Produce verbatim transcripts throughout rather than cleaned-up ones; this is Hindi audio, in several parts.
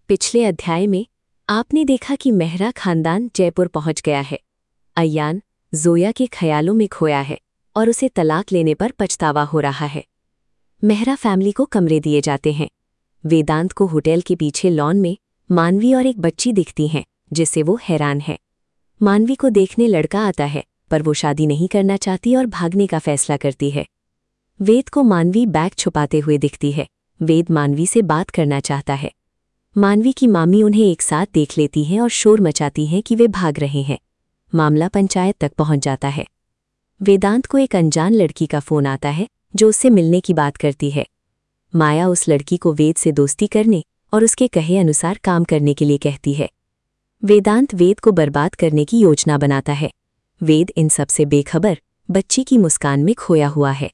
पिछले अध्याय में आपने देखा कि मेहरा खानदान जयपुर पहुंच गया है। अयान जोया के ख्यालों में खोया है और उसे तलाक लेने पर पछतावा हो रहा है। मेहरा फैमिली को कमरे दिए जाते हैं। वेदांत को होटल के पीछे लॉन में मानवी और एक बच्ची दिखती हैं, जिससे वो हैरान है। मानवी को देखने लड़का आता है, पर वो शादी नहीं करना चाहती और भागने का फैसला करती है। वेद को मानवी बैग छुपाते हुए दिखती है। वेद मानवी से बात करना चाहता है। मानवी की मामी उन्हें एक साथ देख लेती हैं और शोर मचाती हैं कि वे भाग रहे हैं। मामला पंचायत तक पहुंच जाता है। वेदांत को एक अनजान लड़की का फोन आता है जो उससे मिलने की बात करती है। माया उस लड़की को वेद से दोस्ती करने और उसके कहे अनुसार काम करने के लिए कहती है। वेदांत वेद को बर्बाद करने की योजना बनाता है। वेद इन सबसे बेखबर बच्ची की मुस्कान में खोया हुआ है।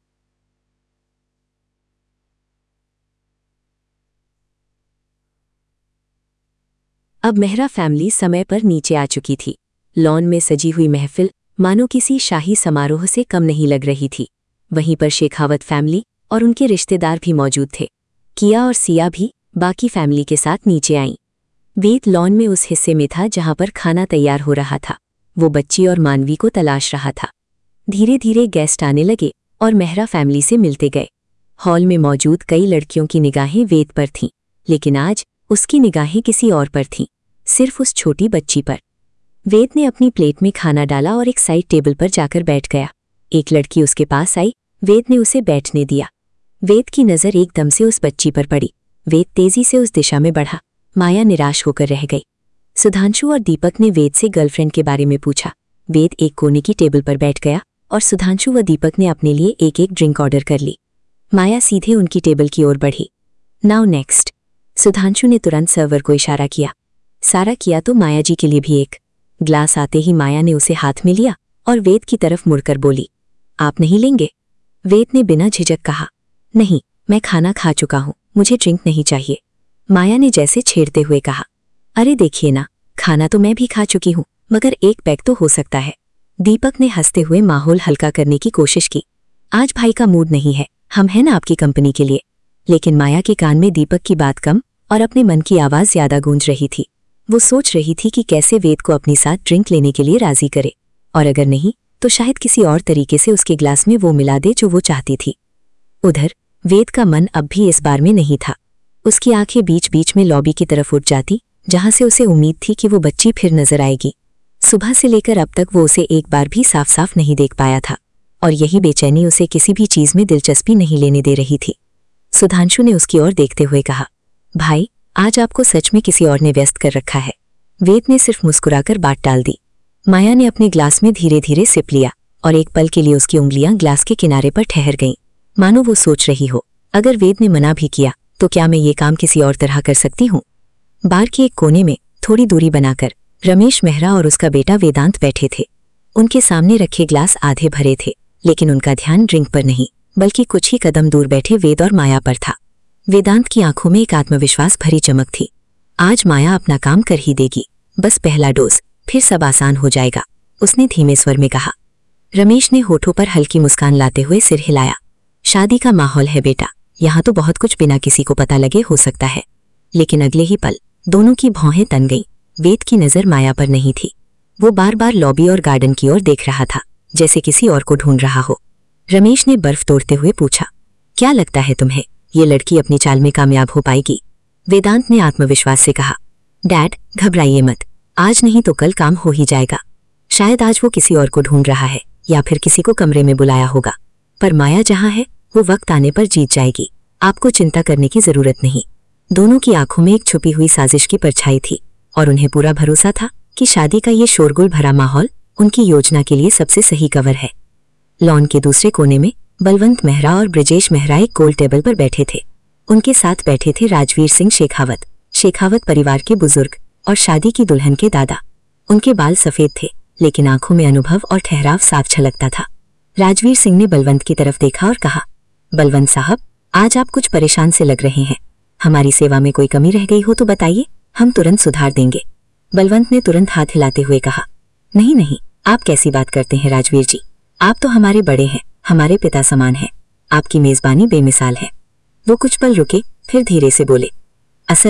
अब मेहरा फैमिली समय पर नीचे आ चुकी थी। लॉन में सजी हुई महफिल मानो किसी शाही समारोह से कम नहीं लग रही थी। वहीं पर शेखावत फैमिली और उनके रिश्तेदार भी मौजूद थे। किया और सिया भी बाकी फैमिली के साथ नीचे आईं। वेद लॉन में उस हिस्से में था जहां पर खाना तैयार हो रहा था। वो बच्ची और मानवी को तलाश रहा था। धीरे धीरे गेस्ट आने लगे और मेहरा फैमिली से मिलते गए। हॉल में मौजूद कई लड़कियों की निगाहें वेद पर थीं, लेकिन आज उसकी निगाहें किसी और पर थीं, सिर्फ उस छोटी बच्ची पर। वेद ने अपनी प्लेट में खाना डाला और एक साइड टेबल पर जाकर बैठ गया। एक लड़की उसके पास आई। वेद ने उसे बैठने दिया। वेद की नज़र एकदम से उस बच्ची पर पड़ी। वेद तेजी से उस दिशा में बढ़ा। माया निराश होकर रह गई। सुधांशु और दीपक ने वेद से गर्लफ्रेंड के बारे में पूछा। वेद एक कोने की टेबल पर बैठ गया और सुधांशु व दीपक ने अपने लिए एक एक ड्रिंक ऑर्डर कर ली। माया सीधे उनकी टेबल की ओर बढ़ी। Now next. सुधांशु ने तुरंत सर्वर को इशारा किया। सारा किया तो माया जी के लिए भी एक। ग्लास आते ही माया ने उसे हाथ में लिया और वेद की तरफ मुड़कर बोली, आप नहीं लेंगे? वेद ने बिना झिझक कहा, नहीं, मैं खाना खा चुका हूं, मुझे ड्रिंक नहीं चाहिए। माया ने जैसे छेड़ते हुए कहा, अरे देखिए ना, खाना तो मैं भी खा चुकी हूं, मगर एक पैक तो हो सकता है। दीपक ने हंसते हुए माहौल हल्का करने की कोशिश की। आज भाई का मूड नहीं है, हम हैं ना आपकी कंपनी के लिए। लेकिन माया के कान में दीपक की बात कम और अपने मन की आवाज़ ज्यादा गूंज रही थी। वो सोच रही थी कि कैसे वेद को अपनी साथ ड्रिंक लेने के लिए राजी करे, और अगर नहीं तो शायद किसी और तरीके से उसके ग्लास में वो मिला दे जो वो चाहती थी। उधर वेद का मन अब भी इस बार में नहीं था। उसकी आंखें बीच बीच में लॉबी की तरफ उठ जाती, जहां से उसे उम्मीद थी कि वो बच्ची फिर नजर आएगी। सुबह से लेकर अब तक वो उसे एक बार भी साफ साफ नहीं देख पाया था, और यही बेचैनी उसे किसी भी चीज में दिलचस्पी नहीं लेने दे रही थी। सुधांशु ने उसकी ओर देखते हुए कहा, भाई, आज आपको सच में किसी और ने व्यस्त कर रखा है। वेद ने सिर्फ मुस्कुराकर बात टाल दी। माया ने अपने ग्लास में धीरे धीरे सिप लिया और एक पल के लिए उसकी उंगलियां ग्लास के किनारे पर ठहर गईं, मानो वो सोच रही हो, अगर वेद ने मना भी किया तो क्या मैं ये काम किसी और तरह कर सकती हूँ। बार के एक कोने में थोड़ी दूरी बनाकर रमेश मेहरा और उसका बेटा वेदांत बैठे थे। उनके सामने रखे ग्लास आधे भरे थे, लेकिन उनका ध्यान ड्रिंक पर नहीं, बल्कि कुछ ही कदम दूर बैठे वेद और माया पर था। वेदांत की आंखों में एक आत्मविश्वास भरी चमक थी। आज माया अपना काम कर ही देगी, बस पहला डोज, फिर सब आसान हो जाएगा, उसने धीमे स्वर में कहा। रमेश ने होठों पर हल्की मुस्कान लाते हुए सिर हिलाया। शादी का माहौल है बेटा, यहाँ तो बहुत कुछ बिना किसी को पता लगे हो सकता है। लेकिन अगले ही पल दोनों की भौहें तन गईं। वेद की नजर माया पर नहीं थी। वो बार बार लॉबी और गार्डन की ओर देख रहा था, जैसे किसी और को ढूंढ रहा हो। रमेश ने बर्फ तोड़ते हुए पूछा, क्या लगता है तुम्हें, ये लड़की अपनी चाल में कामयाब हो पाएगी? वेदांत ने आत्मविश्वास से कहा, डैड, घबराइए मत, आज नहीं तो कल काम हो ही जाएगा। शायद आज वो किसी और को ढूंढ रहा है या फिर किसी को कमरे में बुलाया होगा, पर माया जहां है वो वक्त आने पर जीत जाएगी। आपको चिंता करने की जरूरत नहीं। दोनों की आंखों में एक छुपी हुई साजिश की परछाई थी, और उन्हें पूरा भरोसा था कि शादी का ये शोरगुल भरा माहौल उनकी योजना के लिए सबसे सही कवर है। लॉन के दूसरे कोने में बलवंत मेहरा और ब्रजेश मेहरा एक गोल टेबल पर बैठे थे। उनके साथ बैठे थे राजवीर सिंह शेखावत, शेखावत परिवार के बुजुर्ग और शादी की दुल्हन के दादा। उनके बाल सफेद थे, लेकिन आंखों में अनुभव और ठहराव साफ छलकता था। राजवीर सिंह ने बलवंत की तरफ देखा और कहा, बलवंत साहब, आज आप कुछ परेशान से लग रहे हैं। हमारी सेवा में कोई कमी रह गई हो तो बताइए, हम तुरंत सुधार देंगे। बलवंत ने तुरंत हाथ हिलाते हुए कहा, नहीं नहीं, आप कैसी बात करते हैं राजवीर जी, आप तो हमारे बड़े हैं, हमारे पिता समान हैं। आपकी मेजबानी बेमिसाल है। वो कुछ पल रुके, फिर धीरे से बोले, असल में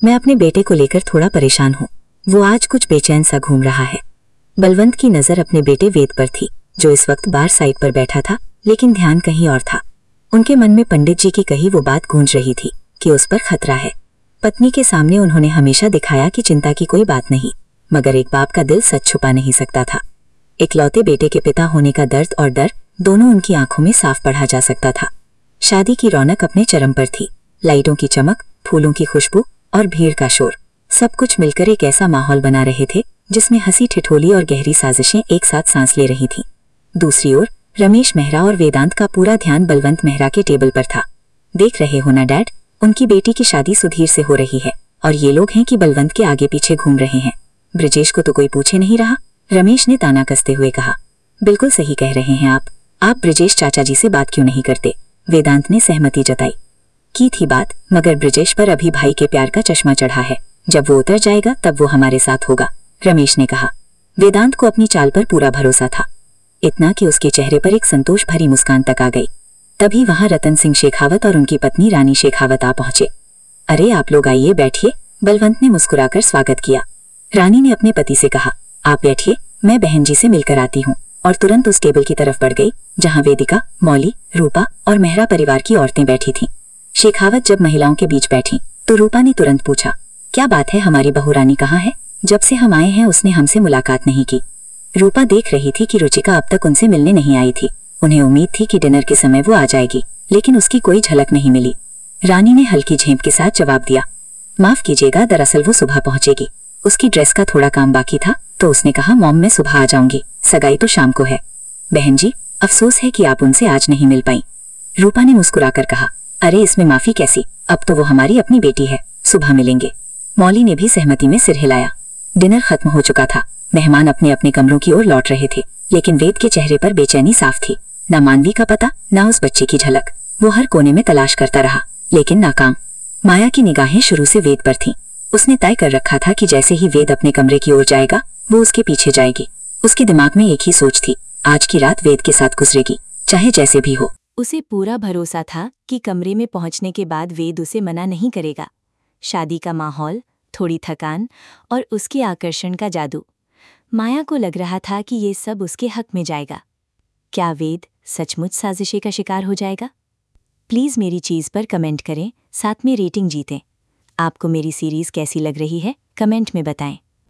मैं अपने बेटे को लेकर थोड़ा परेशान हूँ। वो आज कुछ बेचैन सा घूम रहा है। बलवंत की नजर अपने बेटे वेद पर थी, जो इस वक्त बार साइड पर बैठा था, लेकिन ध्यान कहीं और था। उनके मन में पंडित जी की कही वो बात गूंज रही थी कि उस पर खतरा है। पत्नी के सामने उन्होंने हमेशा दिखाया कि चिंता की कोई बात नहीं, मगर एक बाप का दिल सच छुपा नहीं सकता था। इकलौते बेटे के पिता होने का दर्द और डर दोनों उनकी आंखों में साफ पढ़ा जा सकता था। शादी की रौनक अपने चरम पर थी। लाइटों की चमक, फूलों की खुशबू और भीड़ का शोर, सब कुछ मिलकर एक ऐसा माहौल बना रहे थे जिसमें हंसी ठिठोली और गहरी साजिशें एक साथ सांस ले रही थीं। दूसरी ओर रमेश मेहरा और वेदांत का पूरा ध्यान बलवंत मेहरा के टेबल पर था। देख रहे हो ना डैड, उनकी बेटी की शादी सुधीर से हो रही है और ये लोग हैं कि बलवंत के आगे पीछे घूम रहे हैं। ब्रिजेश को तो कोई पूछे नहीं रहा, रमेश ने ताना कसते हुए कहा। बिल्कुल सही कह रहे हैं आप आप ब्रिजेश चाचा जी से बात क्यों नहीं करते? वेदांत ने सहमति जताई। की थी बात, मगर ब्रिजेश पर अभी भाई के प्यार का चश्मा चढ़ा है। जब वो उतर जाएगा तब वो हमारे साथ होगा, रमेश ने कहा। वेदांत को अपनी चाल पर पूरा भरोसा था, इतना कि उसके चेहरे पर एक संतोष भरी मुस्कान तक आ गई। तभी वहां रतन सिंह शेखावत और उनकी पत्नी रानी शेखावत आ पहुंचे। अरे आप लोग आइए बैठिए, बलवंत ने मुस्कुराकर स्वागत किया। रानी ने अपने पति से कहा, आप बैठिए, मैं बहन जी से मिलकर आती हूँ, और तुरंत उस टेबल की तरफ बढ़ गई जहाँ वेदिका, मौली, रूपा और मेहरा परिवार की औरतें बैठी थीं। शेखावत जब महिलाओं के बीच बैठी तो रूपा ने तुरंत पूछा, क्या बात है, हमारी बहू रानी कहाँ है? जब से हम आए हैं उसने हमसे मुलाकात नहीं की। रूपा देख रही थी कि रुचिका अब तक उनसे मिलने नहीं आई थी। उन्हें उम्मीद थी कि डिनर के समय वो आ जाएगी, लेकिन उसकी कोई झलक नहीं मिली। रानी ने हल्की झेंप के साथ जवाब दिया, माफ कीजिएगा, दरअसल वो सुबह पहुंचेगी। उसकी ड्रेस का थोड़ा काम बाकी था तो उसने कहा मॉम मैं सुबह आ जाऊंगी, सगाई तो शाम को है। बहन जी, अफसोस है कि आप उनसे आज नहीं मिल पाई, रूपा ने मुस्कुराकर कहा। अरे इसमें माफी कैसी, अब तो वो हमारी अपनी बेटी है, सुबह मिलेंगे। मौली ने भी सहमति में सिर हिलाया। डिनर खत्म हो चुका था। मेहमान अपने अपने कमरों की ओर लौट रहे थे, लेकिन वेद के चेहरे पर बेचैनी साफ थी। न मानवी का पता, न उस बच्चे की झलक। वो हर कोने में तलाश करता रहा, लेकिन नाकाम। माया की निगाहें शुरू से वेद पर थीं। उसने तय कर रखा था कि जैसे ही वेद अपने कमरे की ओर जाएगा वो उसके पीछे जाएगी। उसके दिमाग में एक ही सोच थी, आज की रात वेद के साथ गुजरेगी, चाहे जैसे भी हो। उसे पूरा भरोसा था कि कमरे में पहुंचने के बाद वेद उसे मना नहीं करेगा। शादी का माहौल, थोड़ी थकान और उसके आकर्षण का जादू। माया को लग रहा था कि ये सब उसके हक में जाएगा। क्या वेद सचमुच साजिशे का शिकार हो जाएगा? प्लीज़ मेरी चीज़ पर कमेंट करें, साथ में रेटिंग जीतें। आपको मेरी सीरीज़ कैसी लग रही है, कमेंट में बताएं।